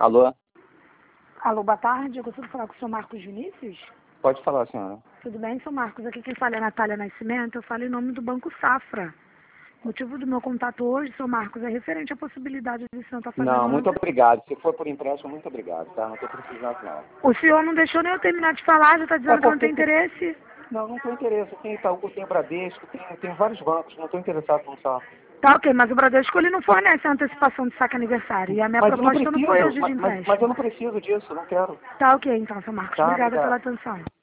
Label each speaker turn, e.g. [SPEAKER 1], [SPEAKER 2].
[SPEAKER 1] Alô?
[SPEAKER 2] Alô, boa tarde. Eu gostaria de falar com o senhor Marcos Vinícius.
[SPEAKER 1] Pode falar, senhora.
[SPEAKER 2] Tudo bem, senhor Marcos? Aqui quem fala é a Natália Nascimento. Eu falo em nome do Banco Safra. O motivo do meu contato hoje, senhor Marcos, é referente à possibilidade de o senhor estar fazendo...
[SPEAKER 1] Não, muito obrigado. Se for por empréstimo, muito obrigado, tá? Não estou precisando, não.
[SPEAKER 2] O senhor não deixou nem eu terminar de falar, já está dizendo que não tem interesse.
[SPEAKER 1] Não tenho interesse. Tem Itaú, tem Bradesco, tem vários bancos. Não estou interessado no Safra.
[SPEAKER 2] Tá ok, mas o Bradesco ele não fornece a antecipação de saque aniversário. E a minha proposta não foi hoje de empréstimo.
[SPEAKER 1] Mas eu não preciso disso, não quero.
[SPEAKER 2] Tá ok, então, senhor Marcos.
[SPEAKER 1] Tá,
[SPEAKER 2] Obrigada
[SPEAKER 1] obrigado.
[SPEAKER 2] pela atenção.